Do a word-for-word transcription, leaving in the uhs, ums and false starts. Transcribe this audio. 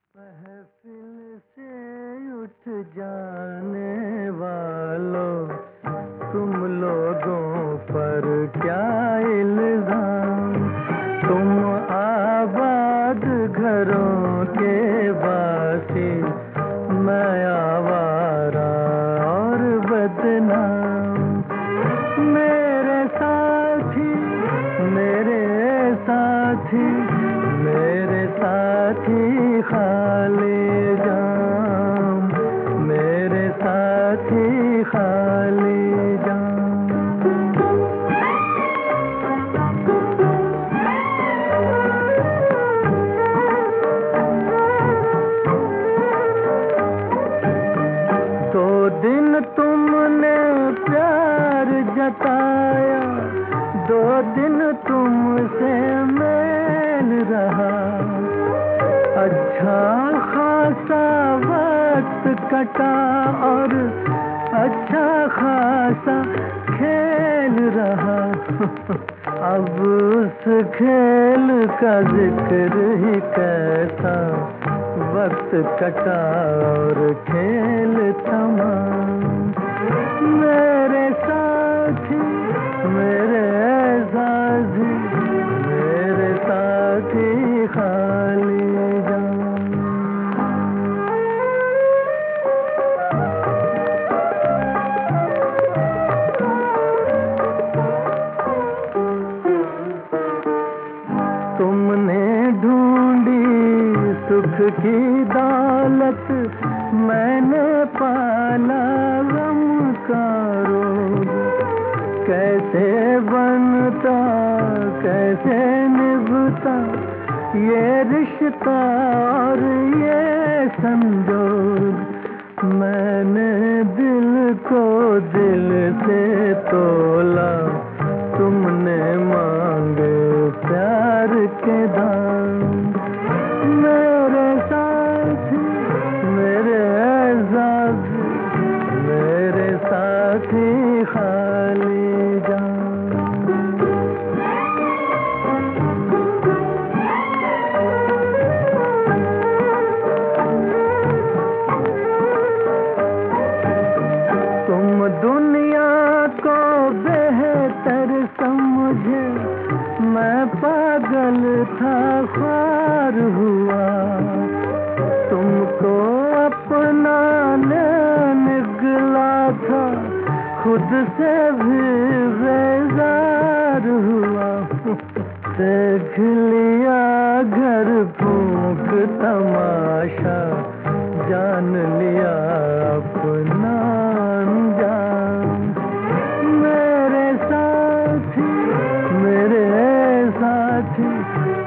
महफिल से उठ जाने वालों, तुम लोगों पर क्या इल्जाम। तुम आबाद घरों के वासी, मैं आवारा और बदनाम। मेरे साथी मेरे साथी मेरे साथी खाली जाम, मेरे साथी खाली जाम। दो दिन तुमने प्यार जताया, दो दिन तुमसे मेल रहा। अच्छा खासा वक्त कटा और अच्छा खासा खेल रहा। अब उस खेल का जिक्र ही कैसा, वक्त कटा और खेल थमा। मेरे साथी मेरे साथी मेरे साथी खाली जाम। तुमने ढूंढी सुख की दौलत, मैंने पाला गम का रोग। कैसे बनता कैसे निभता ये रिश्ता और ये संजोग। मैंने दिल को दिल से तोला, तुमने मांगे प्यार के दाम। मेरे साथी मेरे साथी मेरे साथी खाली जाम। तुम दुनिया को बेहतर समझे, मैं पागल था ख्वार हुआ। तुमको अपनाने निकला था, खुद से भी बेजार हुआ। देख लिया घर फूंक तमाशा, जान लिया अपना अंजाम। मेरे साथी मेरे साथी